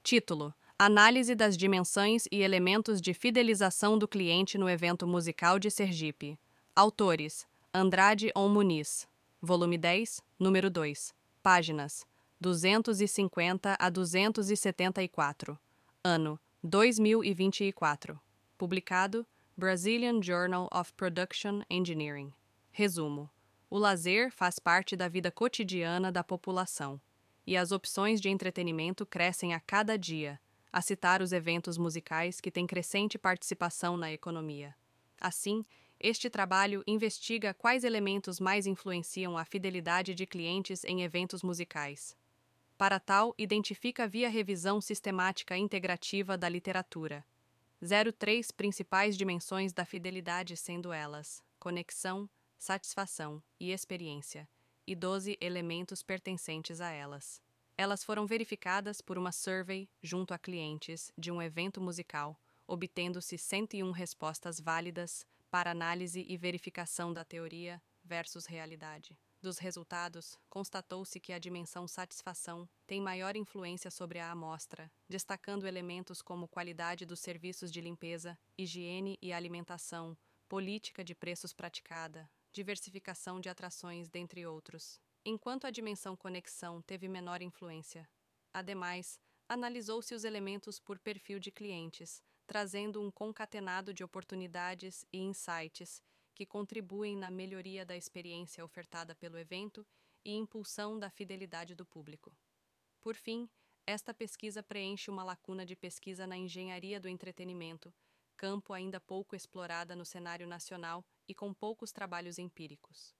Título: Análise das dimensões e elementos de fidelização do cliente no evento musical de Sergipe. Autores: Andrade On Muniz. Volume 10, número 2. Páginas: 250 a 274. Ano: 2024. Publicado: Brazilian Journal of Production Engineering. Resumo: o lazer faz parte da vida cotidiana da população, e as opções de entretenimento crescem a cada dia, a citar os eventos musicais que têm crescente participação na economia. Assim, este trabalho investiga quais elementos mais influenciam a fidelidade de clientes em eventos musicais. Para tal, identifica via revisão sistemática integrativa da literatura. 03 principais dimensões da fidelidade, sendo elas conexão, satisfação e experiência, e 12 elementos pertencentes a elas. Elas foram verificadas por uma survey junto a clientes de um evento musical, obtendo-se 101 respostas válidas para análise e verificação da teoria versus realidade. Dos resultados, constatou-se que a dimensão satisfação tem maior influência sobre a amostra, destacando elementos como qualidade dos serviços de limpeza, higiene e alimentação, política de preços praticada, diversificação de atrações, dentre outros. Enquanto a dimensão conexão teve menor influência. Ademais, analisou-se os elementos por perfil de clientes, trazendo um concatenado de oportunidades e insights que contribuem na melhoria da experiência ofertada pelo evento e impulsão da fidelidade do público. Por fim, esta pesquisa preenche uma lacuna de pesquisa na engenharia do entretenimento, campo ainda pouco explorada no cenário nacional e com poucos trabalhos empíricos.